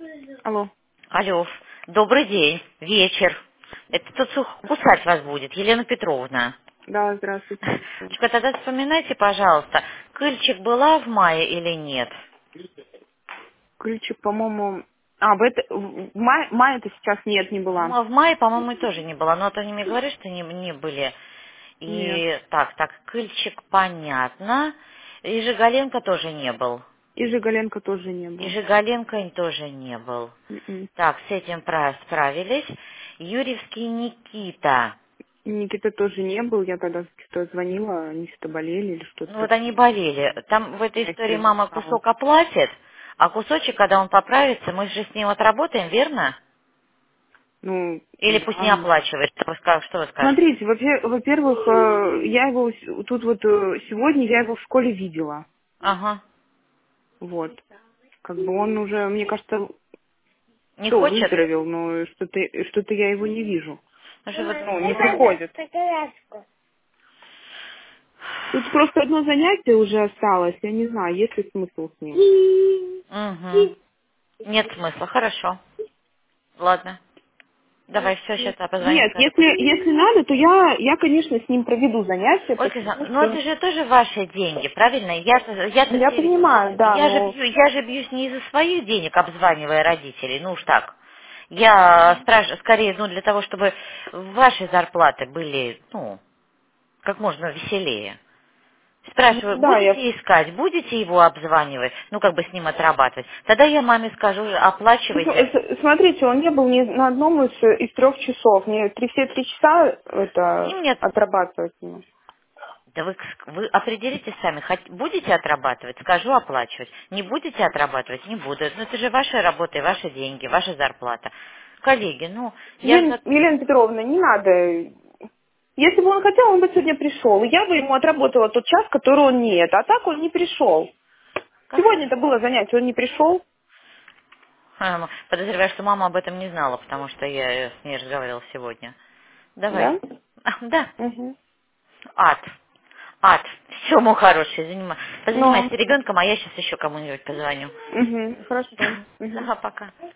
Алло. Алло, добрый день, вечер. Это тут кусать вас будет, Елена Петровна. Да, здравствуйте. Девочка, тогда вспоминайте, пожалуйста, Кыльчик была в мае или нет? Ключик, по-моему... в мае-то сейчас нет, не была. В мае, по-моему, тоже не было, но ты мне говоришь, что не были. Нет. И так, Кыльчик, понятно. И Жигаленко тоже не был. И Жигаленко тоже не И был. Жигаленко тоже не был. М-м. Так, с этим справились. Юрьевский Никита. Никита тоже не был. Я тогда что звонила, они что-то болели или что-то Ну вот они такое. болели. Там в этой Я их истории мама перезаписала. кусок оплатит, а кусочек, когда он поправится, мы же с ним отработаем, верно? Ну, Или пусть не да. оплачивает. Что вы скажете? Смотрите, во-первых, я его тут вот сегодня я его в школе видела. Ага. Вот. Как бы он уже, мне кажется, Не все, хочет? выздоровел, но что-то я его не вижу. Ну, что вот... Ну, не приходит. Тут просто одно занятие уже осталось. Я не знаю, есть ли смысл с ним. Угу. Нет смысла. Хорошо. Ладно. Давай, все, сейчас я позвоню, Нет, скажу. если надо, то я, конечно, с ним проведу занятия, Ольга потому Александровна, ну что это же тоже ваши деньги, правильно? Я-то я понимаю, да, но я же бьюсь не из-за своих денег, обзванивая родителей, ну уж так. Я спрашиваю, скорее, ну, для того, чтобы ваши зарплаты были, ну, как можно веселее. ну Спрашиваю, да, я будете искать, будете его обзванивать, ну, как бы с ним отрабатывать? Тогда я маме скажу, ну, оплачивайте. смотрите, он не был ни на одном из 3 часов. Мне все 3 часа И это мне отрабатывать ему. Да вы определитесь сами, будете отрабатывать, скажу оплачивать. Не будете отрабатывать, не буду. Ну это же ваша работа и ваши деньги, ваша зарплата. Коллеги, ну, я за... Елена Петровна, не надо. Если бы он хотел, он бы сегодня пришел. Я бы ему отработала тот час, который он нет. А так он не пришел. Сегодня это было занятие, он не пришел. Подозреваю, что мама об этом не знала, потому что я с ней разговаривала сегодня. Давай. Да? Да. Угу. Ад. Ад. Все, мой хороший, Ну, позанимайся ребенком, а я сейчас еще кому-нибудь позвоню. угу. Хорошо. Угу. Ага, пока.